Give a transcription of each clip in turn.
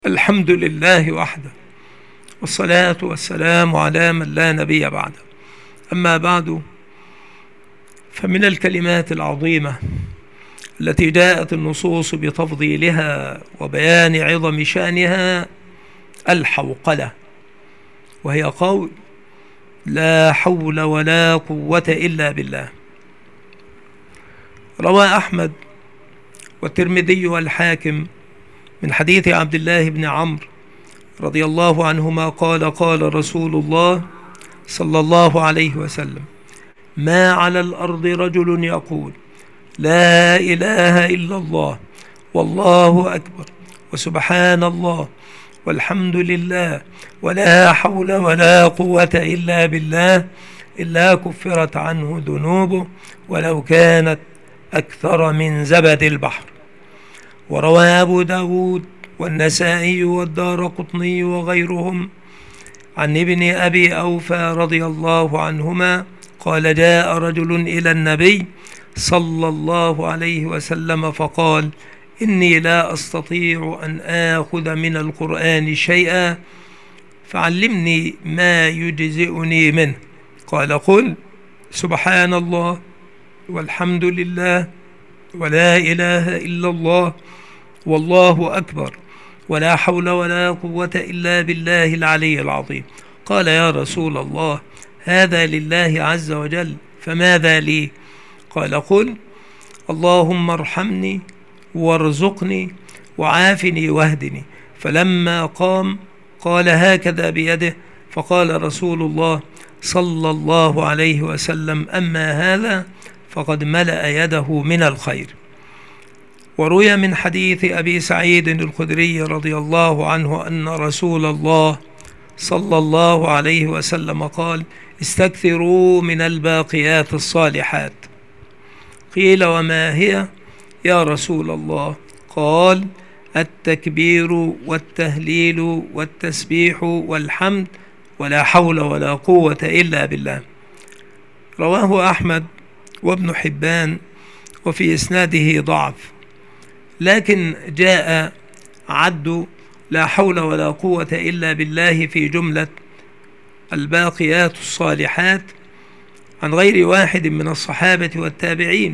الحمد لله وحده، والصلاة والسلام على من لا نبي بعده. أما بعد، فمن الكلمات العظيمة التي جاءت النصوص بتفضيلها وبيان عظم شأنها الحوقلة، وهي قول لا حول ولا قوة إلا بالله. روى أحمد والترمذي والحاكم من حديث عبد الله بن عمرو رضي الله عنهما قال: قال رسول الله صلى الله عليه وسلم: ما على الأرض رجل يقول لا إله إلا الله والله أكبر وسبحان الله والحمد لله ولا حول ولا قوة إلا بالله إلا كفرت عنه ذنوبه ولو كانت أكثر من زبد البحر. وروى أبو داود والنسائي والدارقطني وغيرهم عن ابن أبي أوفى رضي الله عنهما قال: جاء رجل إلى النبي صلى الله عليه وسلم فقال: إني لا أستطيع أن آخذ من القرآن شيئا فعلمني ما يجزئني منه. قال: قل سبحان الله والحمد لله ولا إله إلا الله والله أكبر ولا حول ولا قوة إلا بالله العلي العظيم. قال: يا رسول الله، هذا لله عز وجل، فماذا لي؟ قال: قل اللهم ارحمني وارزقني وعافني واهدني. فلما قام قال هكذا بيده، فقال رسول الله صلى الله عليه وسلم: أما هذا فقد ملأ يده من الخير. وروي من حديث أبي سعيد الخدري رضي الله عنه أن رسول الله صلى الله عليه وسلم قال: استكثروا من الباقيات الصالحات. قيل: وما هي يا رسول الله؟ قال: التكبير والتهليل والتسبيح والحمد ولا حول ولا قوة إلا بالله. رواه أحمد وابن حبان، وفي إسناده ضعف، لكن جاء عد لا حول ولا قوة إلا بالله في جملة الباقيات الصالحات عن غير واحد من الصحابة والتابعين.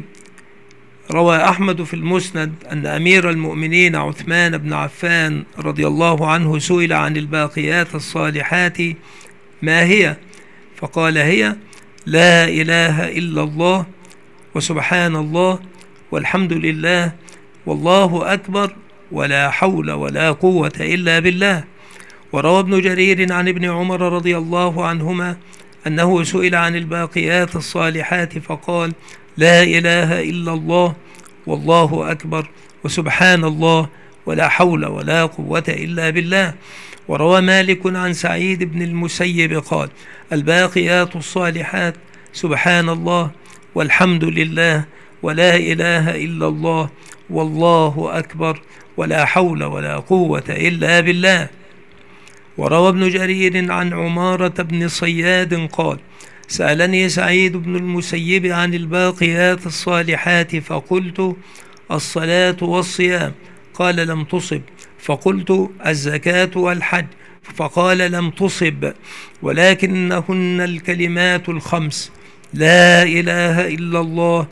روى أحمد في المسند أن أمير المؤمنين عثمان بن عفان رضي الله عنه سئل عن الباقيات الصالحات ما هي، فقال: هي لا إله إلا الله وسبحان الله والحمد لله والله أكبر ولا حول ولا قوة إلا بالله. وروى ابن جرير عن ابن عمر رضي الله عنهما أنه سئل عن الباقيات الصالحات فقال: لا إله إلا الله والله أكبر وسبحان الله ولا حول ولا قوة إلا بالله. وروى مالك عن سعيد بن المسيب قال: الباقيات الصالحات سبحان الله والحمد لله ولا إله إلا الله والله أكبر ولا حول ولا قوة إلا بالله. وروى ابن جرير عن عمارة بن صياد قال: سألني سعيد بن المسيب عن الباقيات الصالحات فقلت: الصلاة والصيام. قال: لم تصب. فقلت: الزكاة والحج. فقال: لم تصب، ولكنهن الكلمات الخمس: لا إله إلا الله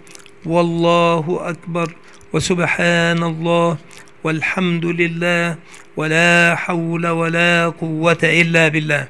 والله أكبر وسبحان الله والحمد لله ولا حول ولا قوة إلا بالله.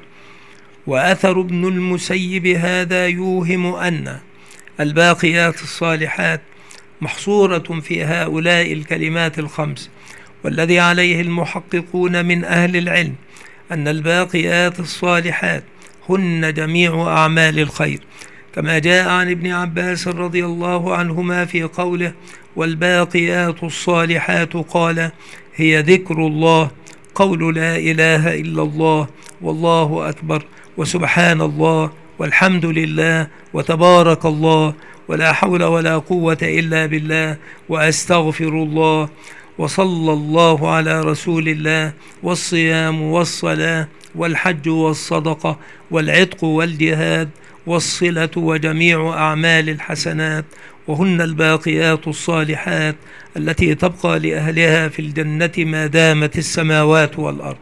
وأثر ابن المسيب هذا يوهم أن الباقيات الصالحات محصورة في هؤلاء الكلمات الخمس، والذي عليه المحققون من أهل العلم أن الباقيات الصالحات هن جميع أعمال الخير، كما جاء عن ابن عباس رضي الله عنهما في قوله: والباقيات الصالحات قال: هي ذكر الله، قول لا إله إلا الله والله أكبر وسبحان الله والحمد لله وتبارك الله ولا حول ولا قوة إلا بالله وأستغفر الله وصلى الله على رسول الله والصيام والصلاة والحج والصدقة والعتق والجهاد والصلة وجميع أعمال الحسنات، وهن الباقيات الصالحات التي تبقى لأهلها في الجنة ما دامت السماوات والأرض.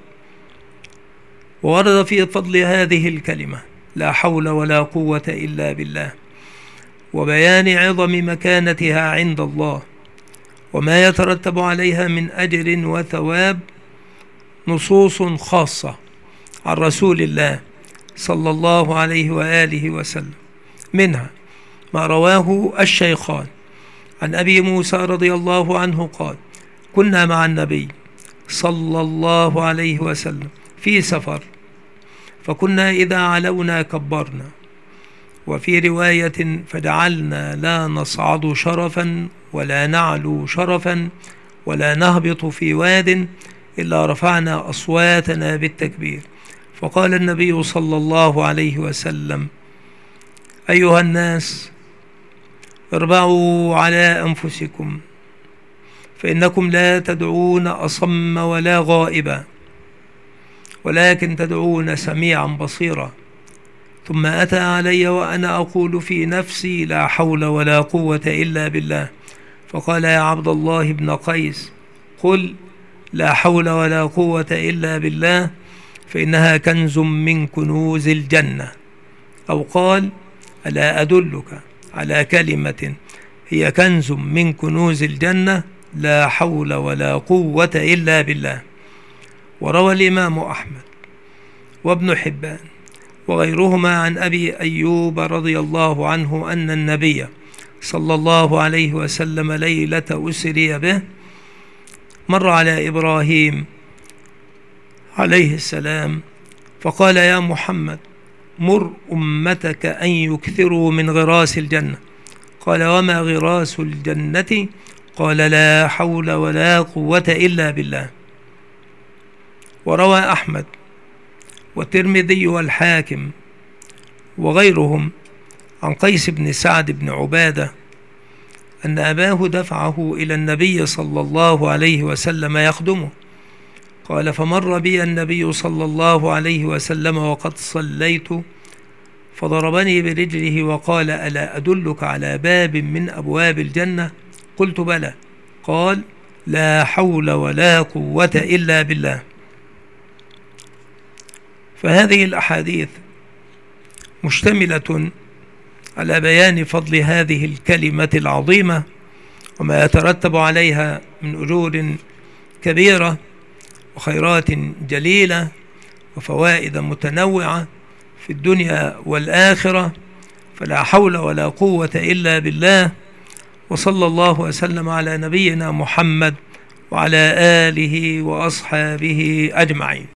وورد في فضل هذه الكلمة لا حول ولا قوة إلا بالله، وبيان عظم مكانتها عند الله وما يترتب عليها من أجر وثواب نصوص خاصة عن رسول الله صلى الله عليه وآله وسلم، منها ما رواه الشيخان عن أبي موسى رضي الله عنه قال: كنا مع النبي صلى الله عليه وسلم في سفر، فكنا إذا علونا كبرنا، وفي رواية فجعلنا لا نصعد شرفا ولا نعلو شرفا ولا نهبط في واد إلا رفعنا أصواتنا بالتكبير. فقال النبي صلى الله عليه وسلم: أيها الناس، اربعوا على أنفسكم، فإنكم لا تدعون أصم ولا غائبا، ولكن تدعون سميعا بصيرا. ثم أتى علي وأنا أقول في نفسي: لا حول ولا قوة إلا بالله. فقال: يا عبد الله بن قيس، قل لا حول ولا قوة إلا بالله، فإنها كنز من كنوز الجنة. أو قال: ألا أدلك على كلمة هي كنز من كنوز الجنة، لا حول ولا قوة إلا بالله. وروى الإمام أحمد وابن حبان وغيرهما عن أبي أيوب رضي الله عنه أن النبي صلى الله عليه وسلم ليلة أسري به مر على إبراهيم عليه السلام فقال: يا محمد، مر أمتك أن يكثروا من غراس الجنة. قال: وما غراس الجنة؟ قال: لا حول ولا قوة إلا بالله. وروى أحمد والترمذي والحاكم وغيرهم عن قيس بن سعد بن عبادة أن أباه دفعه إلى النبي صلى الله عليه وسلم يخدمه. قال: فمر بي النبي صلى الله عليه وسلم وقد صليت، فضربني برجله وقال: ألا أدلك على باب من أبواب الجنة؟ قلت: بلى. قال: لا حول ولا قوة إلا بالله. فهذه الأحاديث مشتملة على بيان فضل هذه الكلمة العظيمة وما يترتب عليها من أجور كبيرة وخيرات جليلة وفوائد متنوعة في الدنيا والآخرة. فلا حول ولا قوة إلا بالله. وصلى الله وسلم على نبينا محمد وعلى آله وأصحابه أجمعين.